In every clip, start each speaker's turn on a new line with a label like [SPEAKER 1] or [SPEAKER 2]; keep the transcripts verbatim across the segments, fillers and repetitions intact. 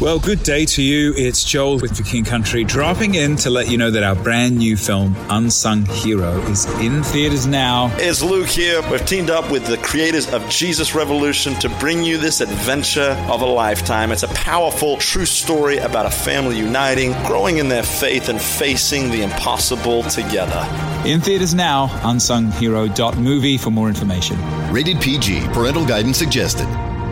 [SPEAKER 1] Well, good day to you. It's Joel with The King Country, dropping in to let you know that our brand new film, Unsung Hero, is in theaters now.
[SPEAKER 2] It's Luke here. We've teamed up with the creators of Jesus Revolution to bring you this adventure of a lifetime. It's a powerful, true story about a family uniting, growing in their faith, and facing the impossible together.
[SPEAKER 1] In theaters now, unsung hero dot movie for more information.
[SPEAKER 3] Rated P G. Parental guidance suggested.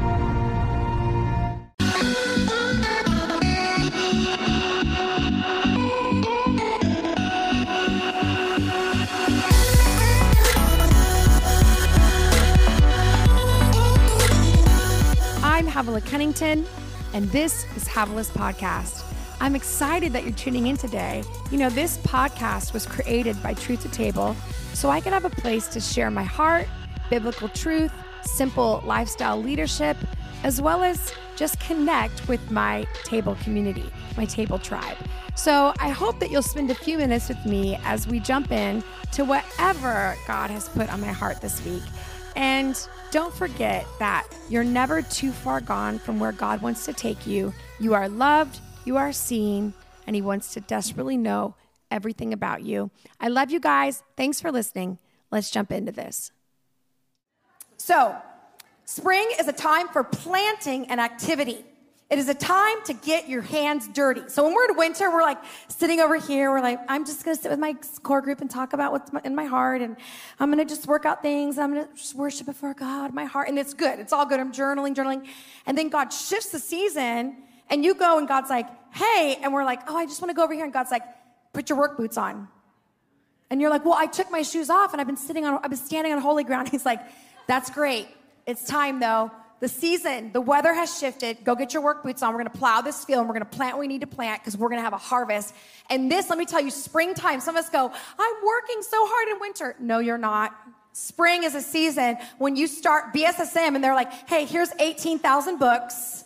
[SPEAKER 4] Havilah Cunnington, and this is Havilah's Podcast. I'm excited that you're tuning in today. You know, this podcast was created by Truth to Table, so I can have a place to share my heart, biblical truth, simple lifestyle leadership, as well as just connect with my table community, my table tribe. So I hope that you'll spend a few minutes with me as we jump in to whatever God has put on my heart this week. And don't forget that you're never too far gone from where God wants to take you. You are loved, you are seen, and He wants to desperately know everything about you. I love you guys. Thanks for listening. Let's jump into this. So, spring is a time for planting and activity. It is a time to get your hands dirty. So when we're in winter, we're like sitting over here. We're like, I'm just going to sit with my core group and talk about what's in my heart. And I'm going to just work out things. I'm going to just worship before God, my heart. And it's good. It's all good. I'm journaling, journaling. And then God shifts the season and you go and God's like, hey. And we're like, oh, I just want to go over here. And God's like, put your work boots on. And you're like, well, I took my shoes off and I've been sitting on, I've been standing on holy ground. He's like, that's great. It's time though. The season, the weather has shifted. Go get your work boots on. We're going to plow this field and we're going to plant what we need to plant because we're going to have a harvest. And this, let me tell you, springtime, some of us go, I'm working so hard in winter. No, you're not. Spring is a season when you start B S S M and they're like, hey, here's eighteen thousand books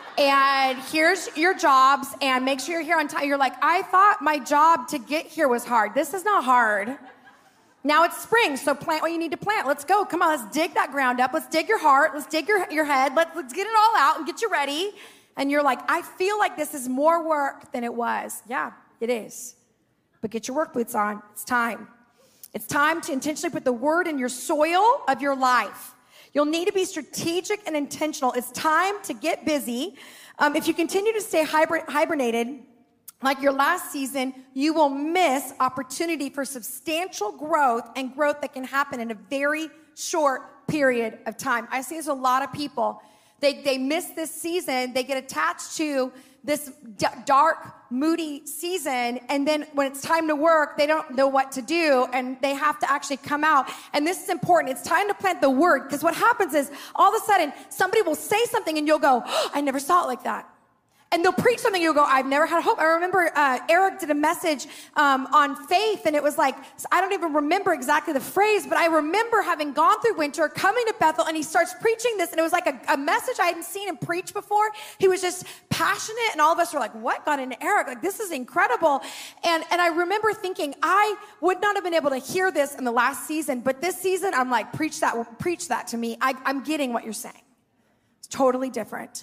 [SPEAKER 4] and here's your jobs and make sure you're here on time. You're like, I thought my job to get here was hard. This is not hard. Now it's spring, so plant what you need to plant. Let's go. Come on, let's dig that ground up. Let's dig your heart. Let's dig your, your head. Let's, let's get it all out and get you ready. And you're like, I feel like this is more work than it was. Yeah, it is. But get your work boots on. It's time. It's time to intentionally put the word in your soil of your life. You'll need to be strategic and intentional. It's time to get busy. Um, if you continue to stay hiber- hibernated, like your last season, you will miss opportunity for substantial growth and growth that can happen in a very short period of time. I see there's a lot of people, they, they miss this season, they get attached to this d- dark, moody season, and then when it's time to work, they don't know what to do, and they have to actually come out. And this is important. It's time to plant the word, because what happens is all of a sudden, somebody will say something, and you'll go, oh, I never saw it like that. And they'll preach something, you'll go, I've never had hope. I remember uh, Eric did a message um, on faith, and it was like, I don't even remember exactly the phrase, but I remember having gone through winter, coming to Bethel, and he starts preaching this, and it was like a, a message I hadn't seen him preach before. He was just passionate, and all of us were like, what got into Eric? Like, this is incredible. And, and I remember thinking, I would not have been able to hear this in the last season, but this season, I'm like, preach that, preach that to me. I, I'm getting what you're saying. It's totally different.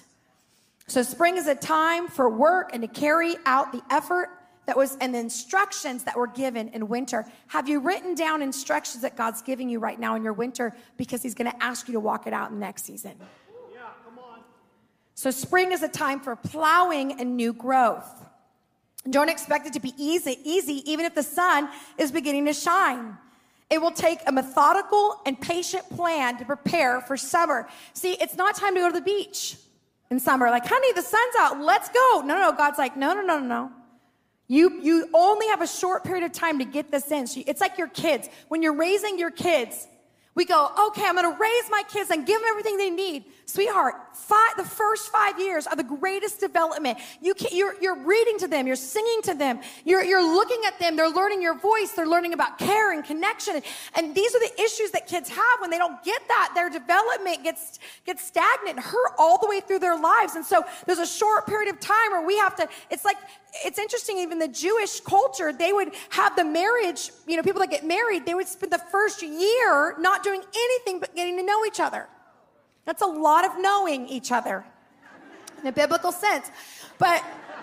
[SPEAKER 4] So spring is a time for work and to carry out the effort that was and the instructions that were given in winter. Have you written down instructions that God's giving you right now in your winter because He's going to ask you to walk it out in the next season?
[SPEAKER 5] Yeah, come on.
[SPEAKER 4] So spring is a time for plowing and new growth. Don't expect it to be easy, easy even if the sun is beginning to shine. It will take a methodical and patient plan to prepare for summer. See, it's not time to go to the beach in summer. Like, honey, the sun's out. Let's go. No, no, God's like, no, no, no, no, no. You, you only have a short period of time to get this in. So it's like your kids. When you're raising your kids, we go, okay, I'm going to raise my kids and give them everything they need. Sweetheart, five, the first five years are the greatest development. You can, you're, you're reading to them. You're singing to them. You're, you're looking at them. They're learning your voice. They're learning about care and connection. And, and these are the issues that kids have when they don't get that. Their development gets, gets stagnant and hurt all the way through their lives. And so there's a short period of time where we have to, it's like, it's interesting, even the Jewish culture, they would have the marriage, you know, people that get married, they would spend the first year not doing anything but getting to know each other. That's a lot of knowing each other. in a biblical sense. But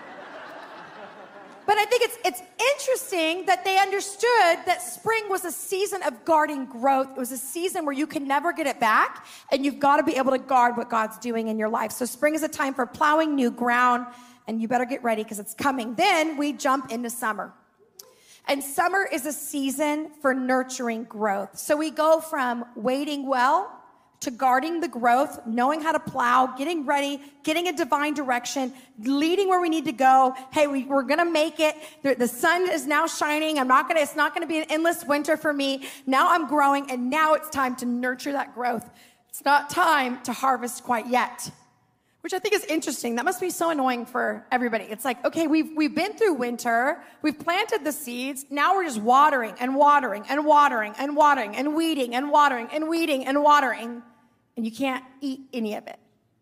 [SPEAKER 4] But I think it's it's interesting that they understood that spring was a season of guarding growth. It was a season where you can never get it back, and you've got to be able to guard what God's doing in your life. So spring is a time for plowing new ground, and you better get ready because it's coming. Then we jump into summer. And summer is a season for nurturing growth. So we go from waiting well to guarding the growth, knowing how to plow, getting ready, getting a divine direction, leading where we need to go. Hey, we, we're gonna make it. The, the sun is now shining. I'm not gonna, it's not gonna be an endless winter for me. Now I'm growing, and now it's time to nurture that growth. It's not time to harvest quite yet, which I think is interesting. That must be so annoying for everybody. It's like, okay, we've, we've been through winter, we've planted the seeds, now we're just watering and watering and watering and watering and weeding and watering and weeding and watering. And you can't eat any of it.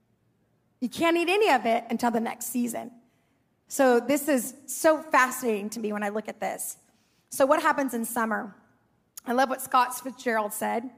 [SPEAKER 4] You can't eat any of it until the next season. So this is so fascinating to me when I look at this. So what happens in summer? I love what Scott Fitzgerald said,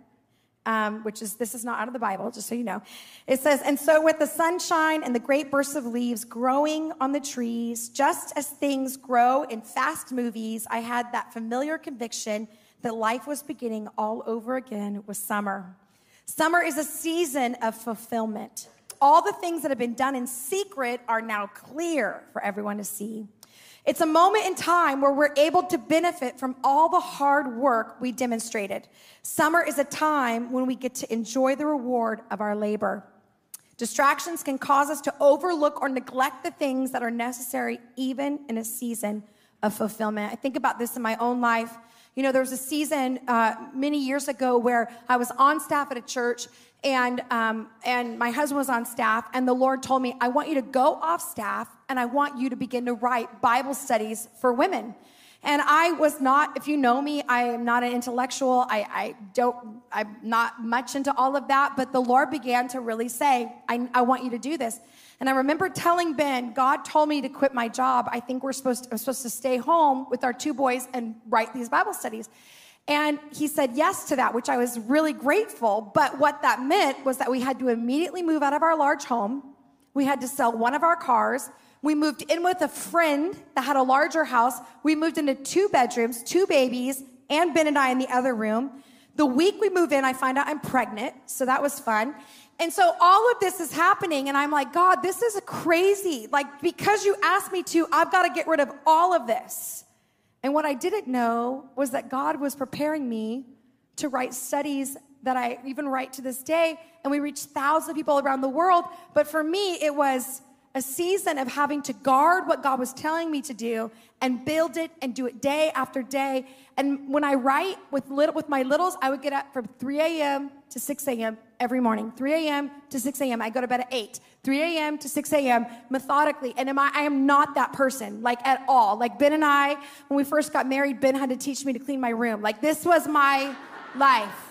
[SPEAKER 4] um, which is, this is not out of the Bible, just so you know. It says, and so with the sunshine and the great bursts of leaves growing on the trees, just as things grow in fast movies, I had that familiar conviction that life was beginning all over again with summer. Summer is a season of fulfillment. All the things that have been done in secret are now clear for everyone to see. It's a moment in time where we're able to benefit from all the hard work we demonstrated. Summer is a time when we get to enjoy the reward of our labor. Distractions can cause us to overlook or neglect the things that are necessary even in a season of fulfillment. I think about this in my own life. You know, there was a season uh, many years ago where I was on staff at a church, and um, and my husband was on staff, and the Lord told me, I want you to go off staff, and I want you to begin to write Bible studies for women. And I was not, if you know me, I am not an intellectual. I, I don't, I'm not much into all of that, but the Lord began to really say, I, I want you to do this. And I remember telling Ben, God told me to quit my job. I think we're supposed to, I'm supposed to stay home with our two boys and write these Bible studies. And he said yes to that, which I was really grateful. But what that meant was that we had to immediately move out of our large home. We had to sell one of our cars. We moved in with a friend that had a larger house. We moved into two bedrooms, two babies, and Ben and I in the other room. The week we move in, I find out I'm pregnant. So that was fun. And so all of this is happening, and I'm like, God, this is crazy. Like, because you asked me to, I've got to get rid of all of this. And what I didn't know was that God was preparing me to write studies that I even write to this day, and we reach thousands of people around the world. But for me, it was a season of having to guard what God was telling me to do and build it and do it day after day. And when I write with little, with my littles, I would get up from three a.m. to six a.m. every morning. three a.m. to six a.m. I go to bed at eight. three a.m. to six a.m. methodically. And am I, I am not that person, like at all. Like Ben and I, when we first got married, Ben had to teach me to clean my room. Like this was my life.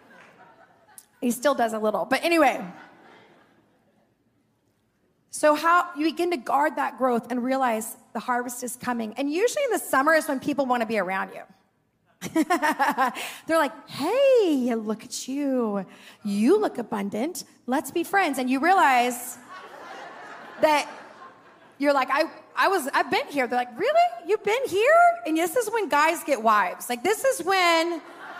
[SPEAKER 4] He still does a little, but anyway. So how you begin to guard that growth and realize the harvest is coming. And usually in the summer is when people want to be around you. They're like, hey, look at you. You look abundant. Let's be friends. And you realize that you're like, I, I was, I've been here. They're like, really? You've been here? And this is when guys get wives. Like this is when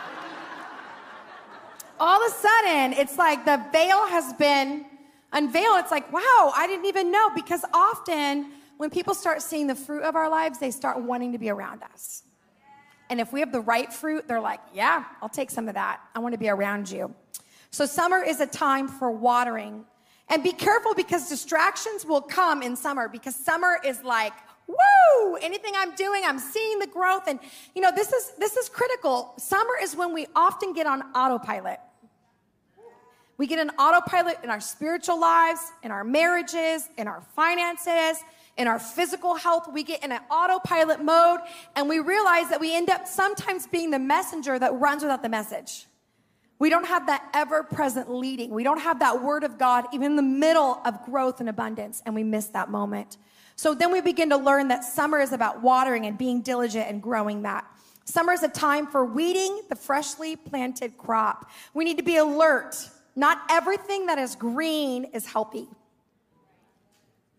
[SPEAKER 4] all of a sudden it's like the veil has been unveiled. It's like, wow, I didn't even know. Because often when people start seeing the fruit of our lives, they start wanting to be around us. And if we have the right fruit, they're like, yeah, I'll take some of that. I want to be around you. So summer is a time for watering. And be careful because distractions will come in summer, because summer is like, woo, anything I'm doing, I'm seeing the growth. And you know, this is this is critical. Summer is when we often get on autopilot. We get an autopilot in our spiritual lives, in our marriages, in our finances, in our physical health. We get in an autopilot mode, and we realize that we end up sometimes being the messenger that runs without the message. We don't have that ever-present leading. We don't have that word of God even in the middle of growth and abundance, and we miss that moment. So then we begin to learn that summer is about watering and being diligent and growing that. Summer is a time for weeding the freshly planted crop. We need to be alert. Not everything that is green is healthy.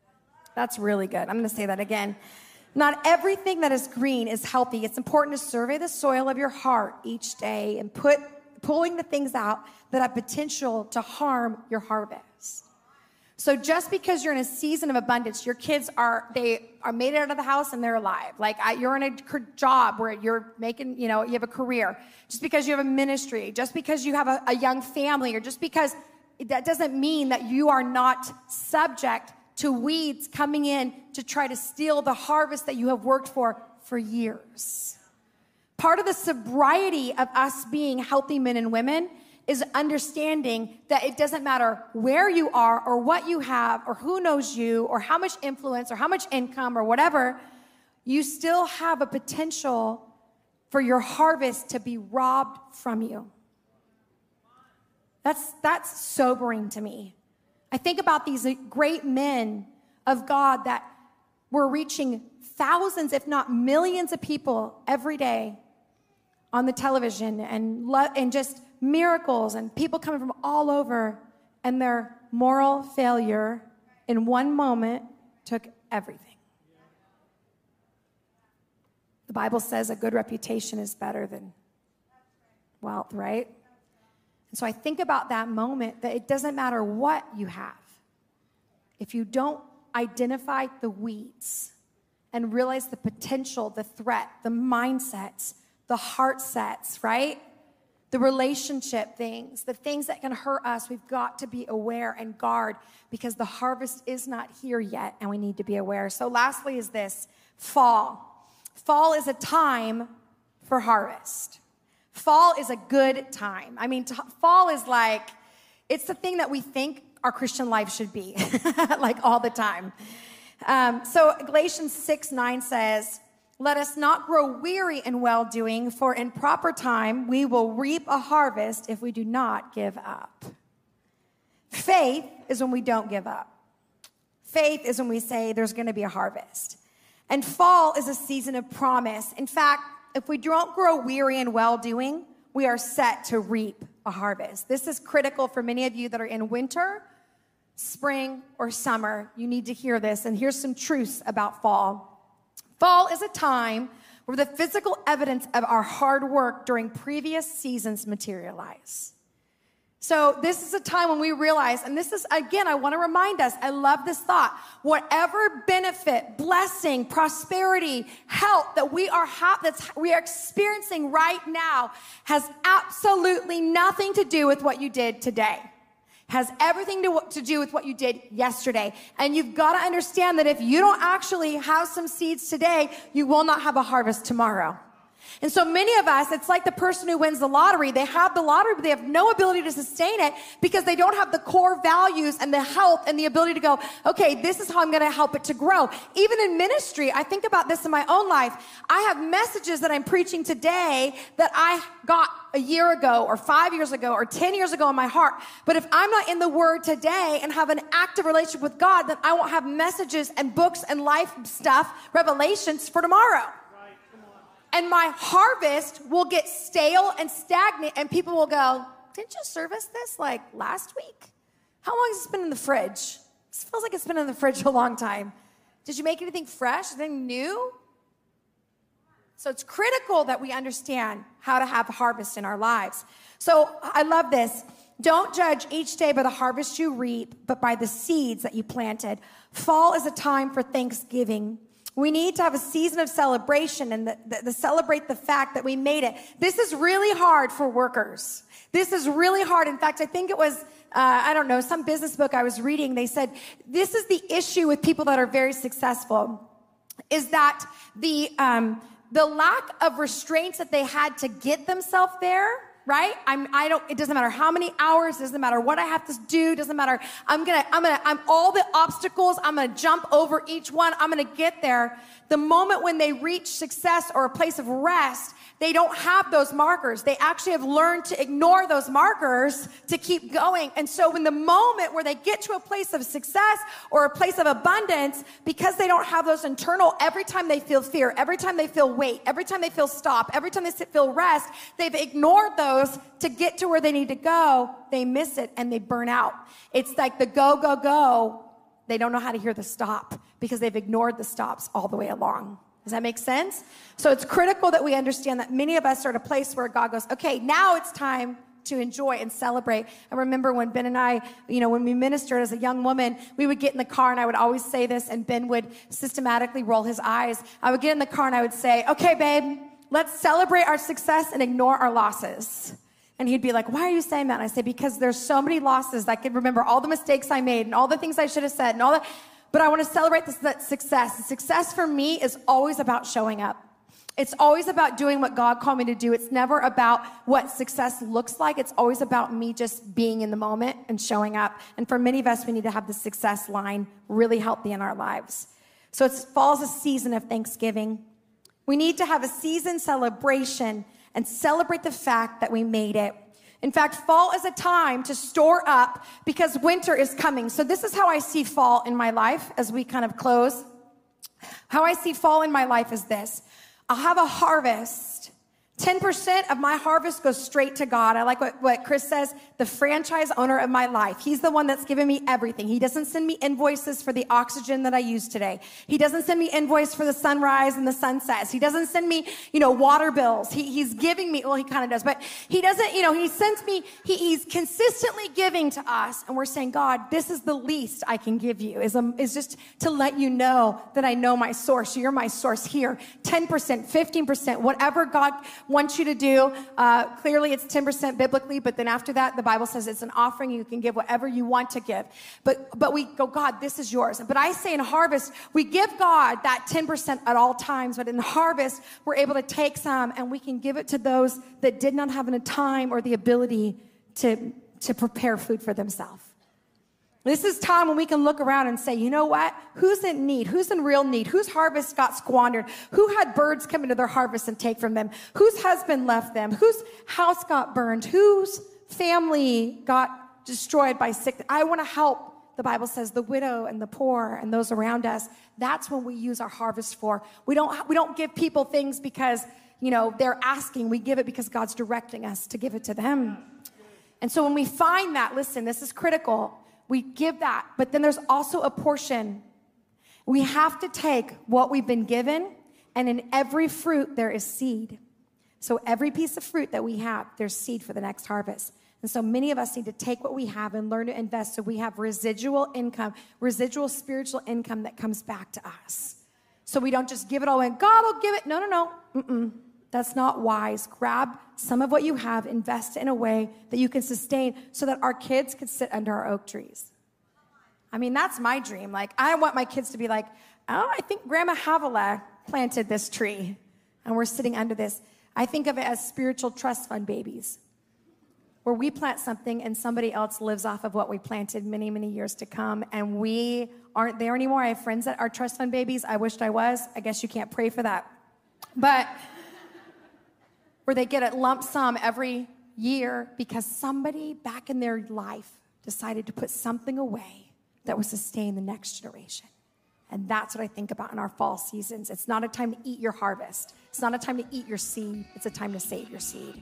[SPEAKER 4] That's really good. I'm going to say that again. Not everything that is green is healthy. It's important to survey the soil of your heart each day and put pulling the things out that have potential to harm your harvest. So just because you're in a season of abundance, your kids are, they are made it out of the house and they're alive. Like I, you're in a job where you're making, you know, you have a career. Just because you have a ministry, just because you have a, a young family, or just because that doesn't mean that you are not subject to weeds coming in to try to steal the harvest that you have worked for for years. Part of the sobriety of us being healthy men and women is understanding that it doesn't matter where you are or what you have or who knows you or how much influence or how much income or whatever, you still have a potential for your harvest to be robbed from you. That's, that's sobering to me. I think about these great men of God that were reaching thousands, if not millions of people every day on the television, and lo- and just miracles and people coming from all over, and their moral failure in one moment took everything. The Bible says a good reputation is better than wealth, right? And so I think about that moment, that it doesn't matter what you have. If you don't identify the weeds and realize the potential, the threat, the mindsets, the heart sets, right? The relationship things, the things that can hurt us, we've got to be aware and guard, because the harvest is not here yet and we need to be aware. So lastly is this, fall. Fall is a time for harvest. Fall is a good time. I mean, t- fall is like, it's the thing that we think our Christian life should be, like all the time. Um, so Galatians six nine says, let us not grow weary in well-doing, for in proper time we will reap a harvest if we do not give up. Faith is when we don't give up. Faith is when we say there's going to be a harvest. And fall is a season of promise. In fact, if we don't grow weary in well-doing, we are set to reap a harvest. This is critical for many of you that are in winter, spring, or summer. You need to hear this. And here's some truths about fall. Fall is a time where the physical evidence of our hard work during previous seasons materialize. So this is a time when we realize, and this is, again, I want to remind us, I love this thought, whatever benefit, blessing, prosperity, health that we are ha- that's we are experiencing right now has absolutely nothing to do with what you did today. Has everything to, to do with what you did yesterday. And you've got to understand that if you don't actually have some seeds today, you will not have a harvest tomorrow. And so many of us, it's like the person who wins the lottery. They have the lottery, but they have no ability to sustain it because they don't have the core values and the health and the ability to go, okay, this is how I'm going to help it to grow. Even in ministry, I think about this in my own life. I have messages that I'm preaching today that I got a year ago or five years ago or ten years ago in my heart. But if I'm not in the Word today and have an active relationship with God, then I won't have messages and books and life stuff, revelations for tomorrow. And my harvest will get stale and stagnant, and people will go, didn't you service this like last week? How long has this been in the fridge? This feels like it's been in the fridge a long time. Did you make anything fresh, anything new? So it's critical that we understand how to have harvest in our lives. So I love this. Don't judge each day by the harvest you reap, but by the seeds that you planted. Fall is a time for thanksgiving. We need to have a season of celebration and the, the, the celebrate the fact that we made it. This is really hard for workers. This is really hard. In fact, I think it was, uh, I don't know, some business book I was reading, they said, this is the issue with people that are very successful, is that the, um, the lack of restraints that they had to get themselves there, right? I'm, I don't, it doesn't matter how many hours, doesn't matter what I have to do, doesn't matter. I'm gonna, I'm gonna, I'm all the obstacles, I'm gonna jump over each one, I'm gonna get there. The moment when they reach success or a place of rest, they don't have those markers. They actually have learned to ignore those markers to keep going. And so in the moment where they get to a place of success or a place of abundance, because they don't have those internal, every time they feel fear, every time they feel weight, every time they feel stop, every time they feel rest, they've ignored those to get to where they need to go. They miss it and they burn out. It's like the go, go, go. They don't know how to hear the stop because they've ignored the stops all the way along. Does that make sense? So it's critical that we understand that many of us are at a place where God goes, okay, now it's time to enjoy and celebrate. I remember when Ben and I, you know, when we ministered as a young woman, we would get in the car and I would always say this, and Ben would systematically roll his eyes. I would get in the car and I would say, okay, babe, let's celebrate our success and ignore our losses. And he'd be like, why are you saying that? And I say, because there's so many losses. I can remember all the mistakes I made and all the things I should have said and all that. But I want to celebrate this, that success. Success for me is always about showing up. It's always about doing what God called me to do. It's never about what success looks like. It's always about me just being in the moment and showing up. And for many of us, we need to have the success line really healthy in our lives. So it's fall's a season of Thanksgiving. We need to have a season celebration and celebrate the fact that we made it. In fact, fall is a time to store up because winter is coming. So this is how I see fall in my life as we kind of close. How I see fall in my life is this. I'll have a harvest. ten percent of my harvest goes straight to God. I like what, what Chris says, the franchise owner of my life. He's the one that's given me everything. He doesn't send me invoices for the oxygen that I use today. He doesn't send me invoice for the sunrise and the sunsets. He doesn't send me, you know, water bills. He, he's giving me, well, he kind of does, but he doesn't, you know, he sends me, he, he's consistently giving to us. And we're saying, God, this is the least I can give you, is, a, is just to let you know that I know my source. You're my source here. ten percent, fifteen percent, whatever God wants you to do. Uh, clearly it's ten percent biblically, but then after that, the Bible says it's an offering. You can give whatever you want to give. But, but we go, God, this is yours. But I say in harvest, we give God that ten percent at all times. But in harvest, we're able to take some and we can give it to those that did not have the time or the ability to, to prepare food for themselves. This is time when we can look around and say, you know what? Who's in need? Who's in real need? Whose harvest got squandered? Who had birds come into their harvest and take from them? Whose husband left them? Whose house got burned? Whose family got destroyed by sickness? I want to help, the Bible says, the widow and the poor and those around us. That's when we use our harvest for. We don't, we don't give people things because, you know, they're asking. We give it because God's directing us to give it to them. And so when we find that, listen, this is critical. We give that, but then there's also a portion. We have to take what we've been given, and in every fruit there is seed. So every piece of fruit that we have, there's seed for the next harvest. And so many of us need to take what we have and learn to invest so we have residual income, residual spiritual income that comes back to us. So we don't just give it all and God will give it. No, no, no. Mm-mm. That's not wise. Grab some of what you have, invest in a way that you can sustain so that our kids can sit under our oak trees. I mean, that's my dream. Like, I want my kids to be like, oh, I think Grandma Havilah planted this tree, and we're sitting under this. I think of it as spiritual trust fund babies, where we plant something and somebody else lives off of what we planted many, many years to come, and we aren't there anymore. I have friends that are trust fund babies. I wished I was. I guess you can't pray for that. But where they get a lump sum every year because somebody back in their life decided to put something away that would sustain the next generation. And that's what I think about in our fall seasons. It's not a time to eat your harvest. It's not a time to eat your seed. It's a time to save your seed.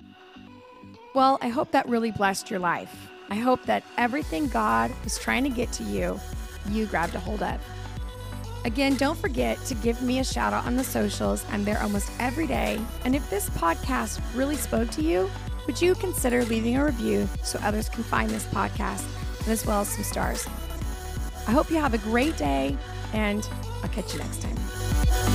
[SPEAKER 4] Well, I hope that really blessed your life. I hope that everything God was trying to get to you, you grabbed a hold of. Again, don't forget to give me a shout out on the socials. I'm there almost every day. And if this podcast really spoke to you, would you consider leaving a review so others can find this podcast, and as well as some stars? I hope you have a great day, and I'll catch you next time.